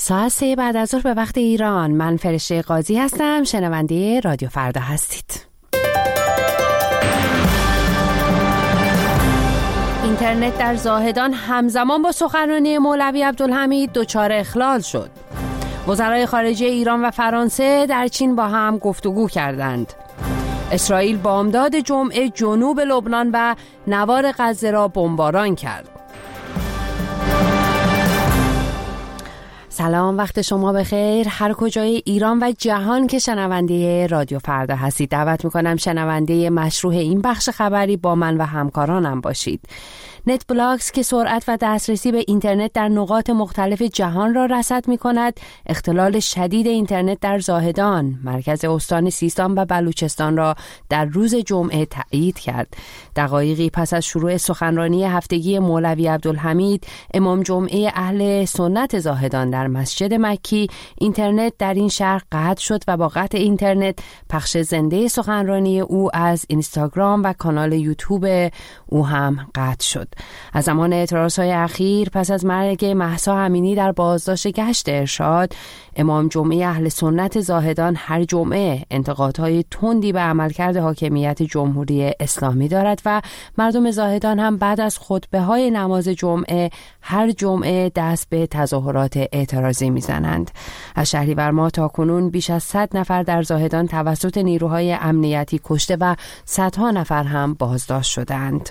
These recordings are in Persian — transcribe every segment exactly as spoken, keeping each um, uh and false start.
ساعت سه بعد از ظهر به وقت ایران. من فرشته قاضی هستم. شنونده رادیو فردا هستید. اینترنت در زاهدان همزمان با سخنرانی مولوی عبدالحمید دچار اخلال شد. وزرای خارجه ایران و فرانسه در چین با هم گفتگو کردند. اسرائیل بامداد جمعه جنوب لبنان و نوار غزه را بمباران کرد. سلام، وقت شما بخیر. هر کجای ایران و جهان که شنونده رادیو فردا هستید، دعوت میکنم شنونده مشروع این بخش خبری با من و همکارانم باشید. نت بلاکس که سرعت و دسترسی به اینترنت در نقاط مختلف جهان را رصد می‌کند، اختلال شدید اینترنت در زاهدان، مرکز استان سیستان و بلوچستان را در روز جمعه تایید کرد. دقایقی پس از شروع سخنرانی هفتگی مولوی عبدالحمید، امام جمعه اهل سنت زاهدان در مسجد مکی، اینترنت در این شهر قطع شد و با قطع اینترنت پخش زنده سخنرانی او از اینستاگرام و کانال یوتیوب او هم قطع شد. از زمان اعتراضهای اخیر پس از مرگ مهسا امینی در بازداشت گشت ارشاد، امام جمعه اهل سنت زاهدان هر جمعه انتقادهای تندی به عملکرد حاکمیت جمهوری اسلامی دارد و مردم زاهدان هم بعد از خطبه‌های نماز جمعه هر جمعه دست به تظاهرات اعتراضی میزنند. از شهریور ماه تا کنون بیش از صد نفر در زاهدان توسط نیروهای امنیتی کشته و صدها نفر هم بازداشت شدند.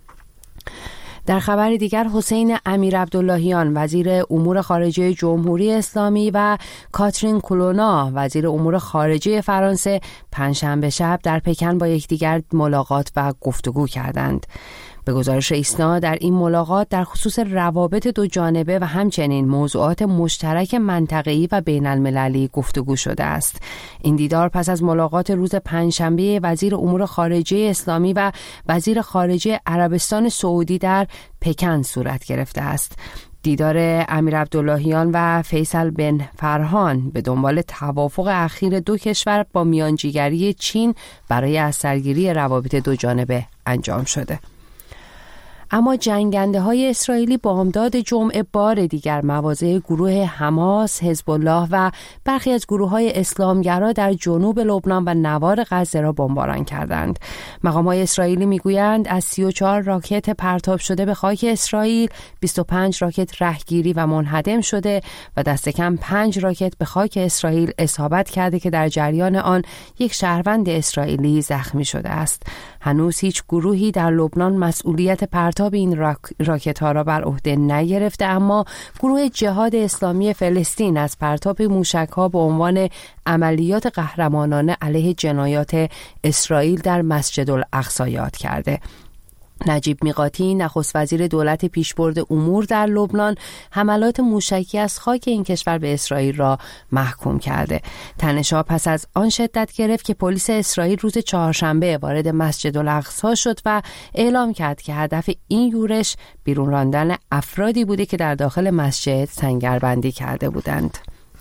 در خبر دیگر، حسین امیرعبداللهیان وزیر امور خارجه جمهوری اسلامی و کاترین کولونا وزیر امور خارجه فرانسه پنجشنبه شب در پکن با یکدیگر ملاقات و گفتگو کردند. به گزارش ایسنا در این ملاقات در خصوص روابط دو جانبه و همچنین موضوعات مشترک منطقه‌ای و بین المللی گفتگو شده است. این دیدار پس از ملاقات روز پنجشنبه وزیر امور خارجه اسلامی و وزیر خارجه عربستان سعودی در پکن صورت گرفته است. دیدار امیرعبداللهیان و فیصل بن فرهان به دنبال توافق اخیر دو کشور با میانجیگری چین برای از سرگیری روابط دو جانبه انجام شده. اما جنگنده های اسرائیلی بامداد جمعه بار دیگر مواضع گروه حماس، حزب الله و برخی از گروه های اسلامگرا در جنوب لبنان و نوار غزه را بمباران کردند. مقام های اسرائیلی میگویند از سی و چهار راکت پرتاب شده به خاک اسرائیل، بیست و پنج راکت رهگیری و منهدم شده و دست کم پنج راکت به خاک اسرائیل اصابت کرده که در جریان آن یک شهروند اسرائیلی زخمی شده است. هنوز هیچ گروهی در لبنان مسئولیت پرتاب این راک... راکت ها را بر عهده نگرفته، اما گروه جهاد اسلامی فلسطین از پرتاب موشک ها به عنوان عملیات قهرمانانه علیه جنایات اسرائیل در مسجد الاقصی یاد کرده. نجیب میقاتی نخست وزیر دولت پیشبرد امور در لبنان حملات موشکی از خاک این کشور به اسرائیل را محکوم کرده. تنش‌ها پس از آن شدت گرفت که پلیس اسرائیل روز چهارشنبه وارد مسجد الاقصی شد و اعلام کرد که هدف این یورش بیرون راندن افرادی بوده که در داخل مسجد سنگربندی کرده بودند.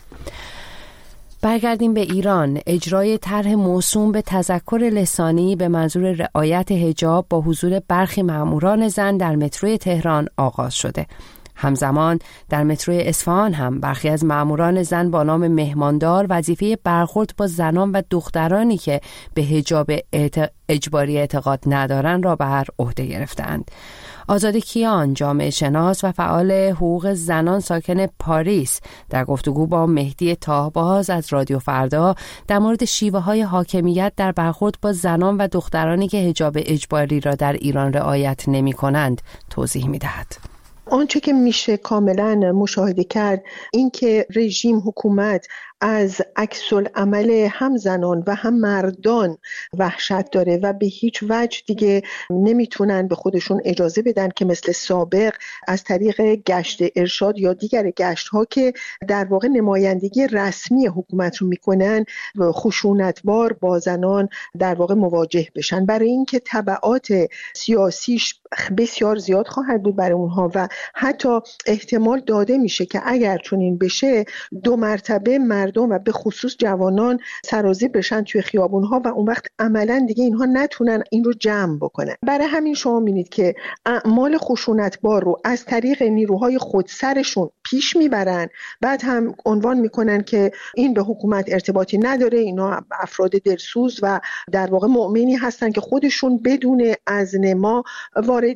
برگردیم به ایران. اجرای طرح موسوم به تذکر لسانی به منظور رعایت حجاب با حضور برخی ماموران زن در متروی تهران آغاز شده. همزمان در متروی اصفهان هم برخی از ماموران زن با نام مهماندار وظیفه برخورد با زنان و دخترانی که به حجاب اجباری اعتقاد ندارند را بر عهده گرفتند. آزاده کیان، جامعه شناس و فعال حقوق زنان ساکن پاریس، در گفتگو با مهدی تاهباز از رادیو فردا در مورد شیوه های حاکمیت در برخورد با زنان و دخترانی که حجاب اجباری را در ایران رعایت نمی کنند توضیح می دهد. آنچه که میشه کاملا مشاهده کرد این که رژیم حکومت از عکس‌العمل هم زنان و هم مردان وحشت داره و به هیچ وجه دیگه نمیتونن به خودشون اجازه بدن که مثل سابق از طریق گشت ارشاد یا دیگر گشت ها که در واقع نمایندگی رسمی حکومت رو میکنن خشونتبار با زنان در واقع مواجه بشن، برای اینکه تبعات سیاسیش بسیار زیاد خواهد بود برای اونها و حتی احتمال داده میشه که اگر چنین بشه دو مرتبه مردم و به خصوص جوانان سرازیر بشن توی خیابونها و اون وقت عملا دیگه اینها نتونن این رو جمع بکنن. برای همین شما می‌بینید که اعمال خشونتبار رو از طریق نیروهای خودسرشون پیش میبرن، بعد هم عنوان میکنن که این به حکومت ارتباطی نداره، اینا افراد دلسوز و در واقع مؤمنی هستن که خودشون بدون اذن ما وارد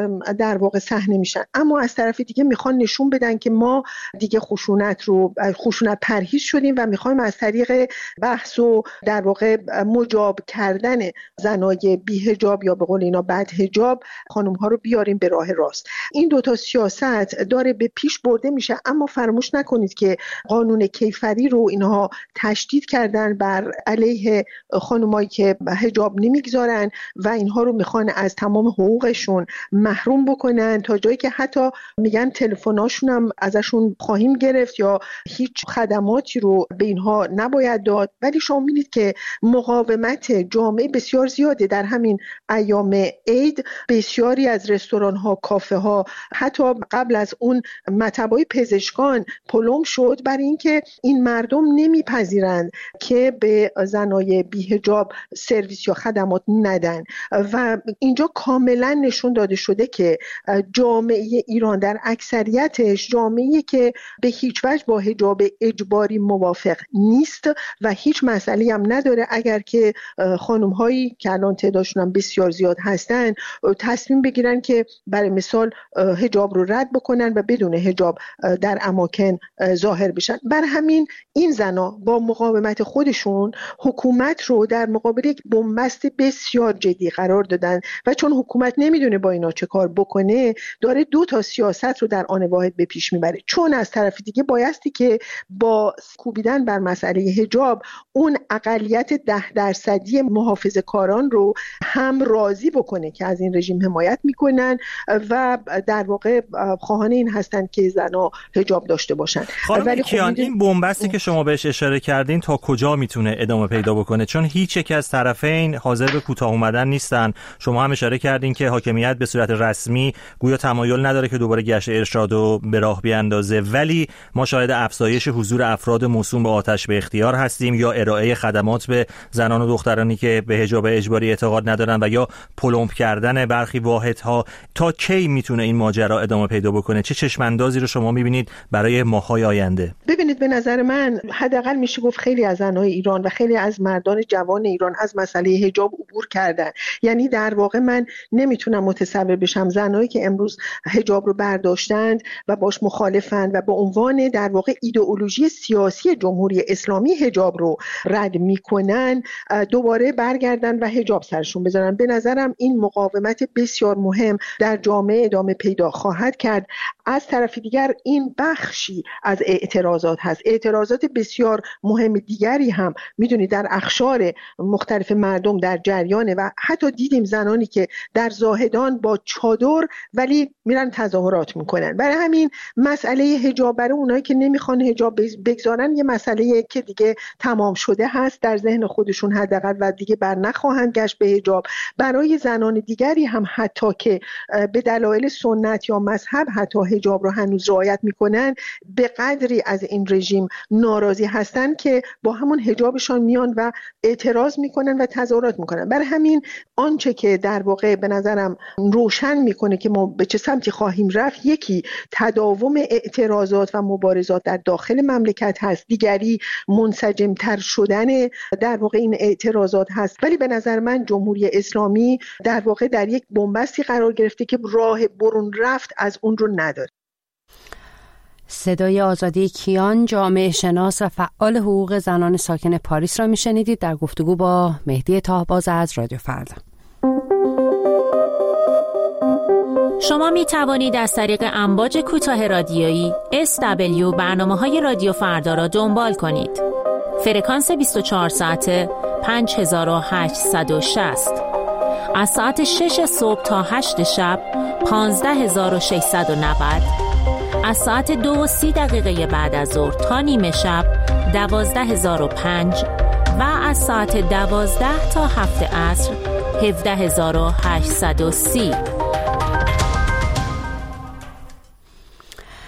در واقع صحنه میشن. اما از طرف دیگه میخوان نشون بدن که ما دیگه خشونت رو خشونت پرهیز شدیم و میخوایم از طریق بحث و در واقع مجاب کردن زنای بی حجاب یا به قول اینا بد حجاب خانم ها رو بیاریم به راه راست. این دوتا سیاست داره به پیش برده میشه، اما فراموش نکنید که قانون کیفری رو اینها تشدید کردن بر علیه خانمایی که حجاب نمیگذارن و اینها رو میخوان از تمام حقوقشون محروم بکنن، تا جایی که حتی میگن تلفناشون هم ازشون خواهیم گرفت یا هیچ خدماتی رو به اینها نباید داد. ولی شما می‌بینید که مقاومت جامعه بسیار زیاده. در همین ایام عید بسیاری از رستوران‌ها، کافه‌ها، حتی قبل از اون مطب‌های پزشکان پلم شد برای اینکه این مردم نمیپذیرند که به زنای بی‌حجاب سرویس یا خدمات ندن و اینجا کاملا نشون داده شده که جامعه ایران در اکثریتش جامعه‌ای که به هیچ وجه با حجاب اجباری موافق نیست و هیچ مسئله‌ای هم نداره اگر که خانم‌هایی که الان تعدادشون هم بسیار زیاد هستن تصمیم بگیرن که برای مثال حجاب رو رد بکنن و بدون حجاب در اماکن ظاهر بشن. بر همین این زنا با مقاومت خودشون حکومت رو در مقابل یک بنبست بسیار جدی قرار دادن و چون حکومت نمیدونه با اینا چه کار بکنه داره دو تا سیاست رو در آن واحد به پیش میبره. چون از طرف دیگه بایستی که با کوبیدن بر مسئله حجاب اون اقلیت ده درصدی محافظه‌کاران رو هم راضی بکنه که از این رژیم حمایت میکنن و در واقع خواهان این هستن که زنها حجاب داشته باشن. ولی کیان این بنبستی که شما بهش اشاره کردین تا کجا میتونه ادامه پیدا بکنه؟ چون هیچ یک از طرفین حاضر به کوتاه اومدن نیستن. شما هم اشاره کردین که حاکمیت به صورت رسمی گویا تمایل نداره که دوباره گشت ارشاد رو به راه بیاندازه، ولی ما شاهد افزایش حضور افراد موسوم به آتش به اختیار هستیم یا ارائه خدمات به زنان و دخترانی که به حجاب اجباری اعتقاد ندارن و یا پلمپ کردن برخی واحدها. تا کی میتونه این ماجرا ادامه پیدا بکنه؟ چه چشماندازی رو شما میبینید برای ماهای آینده؟ ببینید، به نظر من حداقل میشه گفت خیلی از زنهای ایران و خیلی از مردان جوان ایران از مسئله حجاب عبور کردن. یعنی در واقع من نمیتونم متصور بشم زنایی که امروز حجاب رو برداشتند و باش مخالفند و به عنوان در واقع ایدئولوژی سیاسی جمهوری اسلامی حجاب رو رد میکنن دوباره برگردن و حجاب سرشون بذارن. به نظرم این مقاومت بسیار مهم در جامعه ادامه پیدا خواهد کرد. از طرف دیگر این بخشی از اعتراضات هست. اعتراضات بسیار مهم دیگری هم میدونید در اقشار مختلف مردم در جریانه و حتی دیدیم زنانی که در زاهدان با چادر ولی میرن تظاهرات میکنن. برای همین مسئله حجاب برای اونایی که نمیخوان حجاب بگذارن یه مسئله که دیگه تمام شده هست در ذهن خودشون حداقل و دیگه بر نخواهند گشت به حجاب. برای زنان دیگری هم حتی که به دلایل سنت یا مذهب حتی حجاب رو هنوز رعایت میکنن به قدری از این رژیم ناراضی هستن که با همون حجابشان میان و اعتراض میکنن و تظاهرات میکنن. برای همین آنچه که در واقع به نظرم روشن میکنه که ما به چه سمتی خواهیم رفت، یکی تداوم اعتراضات و مبارزات در داخل مملکت هست، دیگری منسجمتر شدن در واقع این اعتراضات هست. ولی به نظر من جمهوری اسلامی در واقع در یک بنبستی قرار گرفته که راه برون رفت از اون رو نداره. صدای آزادی کیان، جامعه شناس و فعال حقوق زنان ساکن پاریس را میشنیدید در گفتگو با مهدی تاهباز از رادیو فردا. شما می توانید از طریق امواج کوتاه رادیویی اس دبلیو برنامه‌های رادیو فردا را دنبال کنید. فرکانس بیست و چهار ساعته پنج هزار و هشتصد و شصت، از ساعت شش صبح تا هشت شب پانزده هزار و ششصد و نود، از ساعت دو و سی دقیقه بعد از ظهر تا نیمه شب دوازده هزار و پنج و از ساعت دوازده تا هفت عصر هفده هزار و هشتصد و سی.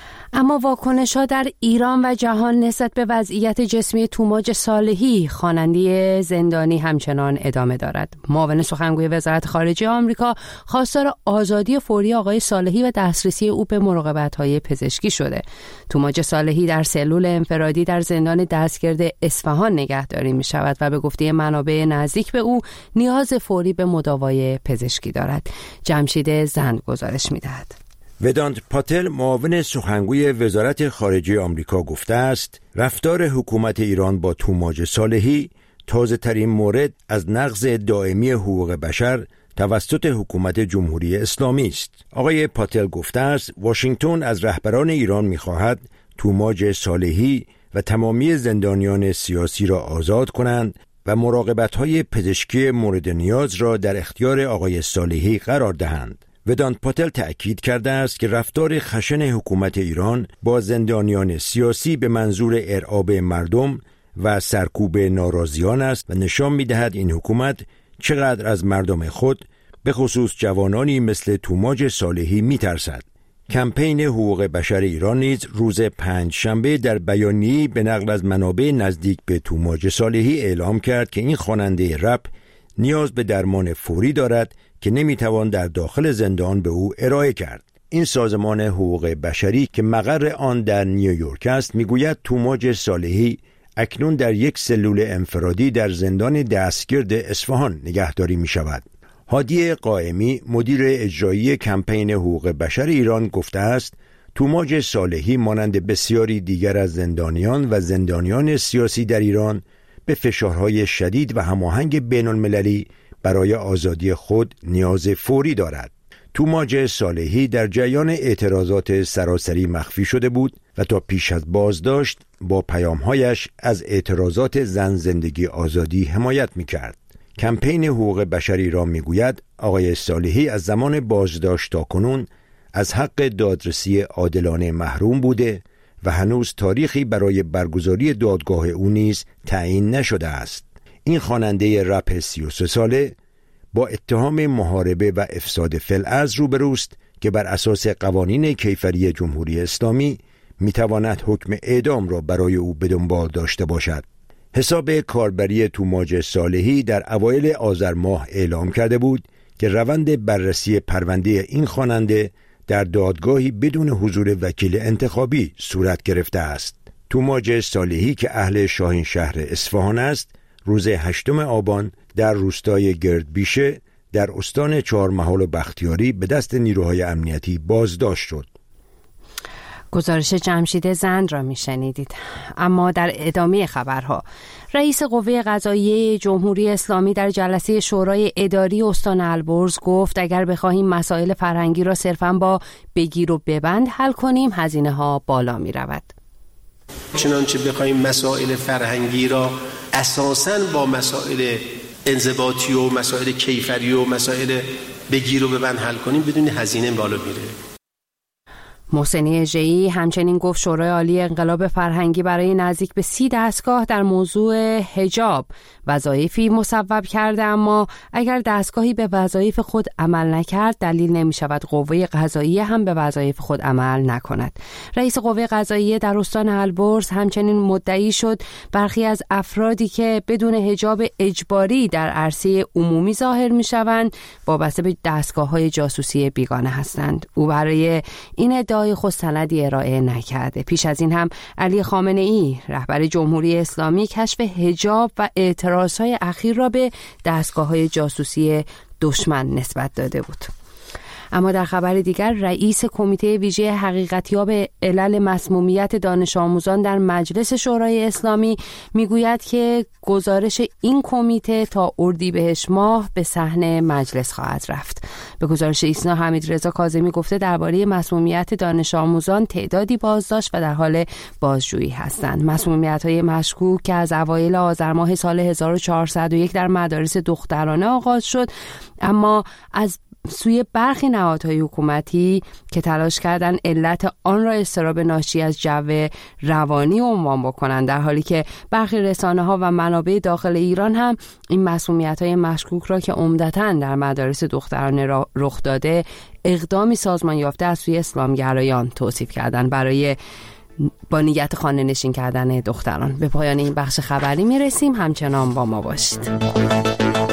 اما واکنش‌ها در ایران و جهان نسبت به وضعیت جسمی توماج صالحی خواننده زندانی همچنان ادامه دارد. معاون سخنگوی وزارت خارجه آمریکا خواستار آزادی فوری آقای صالحی و دسترسی او به مراقبت‌های پزشکی شده. توماج صالحی در سلول انفرادی در زندان دستگرد اصفهان نگهداری می‌شود و به گفته منابع نزدیک به او نیاز فوری به مداوای پزشکی دارد. جمشید زند گزارش می‌دهد. ودانت پاتل معاون سخنگوی وزارت خارجه آمریکا گفته است رفتار حکومت ایران با توماج صالحی تازه ترین مورد از نقض دائمی حقوق بشر توسط حکومت جمهوری اسلامی است. آقای پاتل گفته است واشنگتن از رهبران ایران می‌خواهد توماج صالحی و تمامی زندانیان سیاسی را آزاد کنند و مراقبت‌های پزشکی مورد نیاز را در اختیار آقای صالحی قرار دهند. ودانت پاتل تأکید کرده است که رفتار خشن حکومت ایران با زندانیان سیاسی به منظور ارعاب مردم و سرکوب ناراضیان است و نشان می‌دهد این حکومت چقدر از مردم خود به خصوص جوانانی مثل توماج صالحی می‌ترسد. کمپین حقوق بشر ایران نیز روز پنج شنبه در بیانیه‌ای به نقل از منابع نزدیک به توماج صالحی اعلام کرد که این خواننده رپ نیاز به درمان فوری دارد که نمیتوان در داخل زندان به او ارائه کرد. این سازمان حقوق بشری که مقر آن در نیویورک است میگوید توماج صالحی اکنون در یک سلول انفرادی در زندان دستگرد اصفهان نگهداری می شود. هادی قائمی مدیر اجرایی کمپین حقوق بشر ایران گفته است توماج صالحی مانند بسیاری دیگر از زندانیان و زندانیان سیاسی در ایران به فشارهای شدید و هماهنگ بین المللی برای آزادی خود نیاز فوری دارد. توماج صالحی در جریان اعتراضات سراسری مخفی شده بود و تا پیش از بازداشت با پیامهایش از اعتراضات زن زندگی آزادی حمایت می‌کرد. کمپین حقوق بشری را می‌گوید آقای صالحی از زمان بازداشت تا کنون از حق دادرسی عادلانه محروم بوده و هنوز تاریخی برای برگزاری دادگاه او نیز تعیین نشده است. این خواننده رپ سی و سه ساله با اتهام محاربه و افساد فی‌الارض روبروست که بر اساس قوانین کیفری جمهوری اسلامی میتواند حکم اعدام را برای او به دنبال داشته باشد. حساب کاربری توماج صالحی در اوایل آذر ماه اعلام کرده بود که روند بررسی پرونده این خواننده در دادگاهی بدون حضور وکیل انتخابی صورت گرفته است. توماج صالحی که اهل شاهین شهر اصفهان است روز هشتم آبان در روستای گردبیشه در استان چهارمحال و بختیاری به دست نیروهای امنیتی بازداشت شد. گزارش جمشید زند را میشنیدید. اما در ادامه خبرها رئیس قوه قضاییه جمهوری اسلامی در جلسه شورای اداری استان البرز گفت اگر بخواهیم مسائل فرهنگی را صرفاً با بگیر و ببند حل کنیم هزینه ها بالا می رود. چنانچه بخواهیم مسائل فرهنگی را اساساً با مسائل انضباطی و مسائل کیفری و مسائل بگیر و ببند حل کنیم بدون هزینه بالا میره. محسنی اژه‌ای همچنین گفت شورای عالی انقلاب فرهنگی برای نزدیک به سی دستگاه در موضوع حجاب وظایفی مصوب کرده، اما اگر دستگاهی به وظایف خود عمل نکرد دلیل نمی شود قوه قضاییه هم به وظایف خود عمل نکند. رئیس قوه قضاییه در استان البرز همچنین مدعی شد برخی از افرادی که بدون حجاب اجباری در عرصه عمومی ظاهر می شوند وابسته به دستگاه‌های جاسوسی بیگانه هستند. او برای این ادعای خود سندی ارائه نکرده. پیش از این هم علی خامنه‌ای رهبر جمهوری اسلامی کشف حجاب و اعتراضهای اخیر را به دستگاه‌های جاسوسی دشمن نسبت داده بود. اما در خبر دیگر رئیس کمیته ویژه حقیقتیاب علل مسمومیت دانش آموزان در مجلس شورای اسلامی میگوید که گزارش این کمیته تا اردیبهشت ماه به صحن مجلس خواهد رفت. به گزارش ایسنا حمیدرضا کاظمی گفته درباره مسمومیت دانش آموزان تعدادی بازداشت و در حال بازجویی هستند. مسمومیت‌های مشکوک که از اوایل آذر ماه سال هزار و چهارصد و یک در مدارس دخترانه آغاز شد اما از سوی برخی نهادهای حکومتی که تلاش کردن علت آن را اضطراب ناشی از جو روانی عنوان بکنن، در حالی که برخی رسانه‌ها و منابع داخل ایران هم این مسمومیت‌های مشکوک را که عمدتاً در مدارس دخترانه رخ داده اقدامی سازمان یافته از سوی اسلامگرایان توصیف کردن برای با نیت خانه نشین کردن دختران. به پایان این بخش خبری میرسیم، همچنان با ما باشید.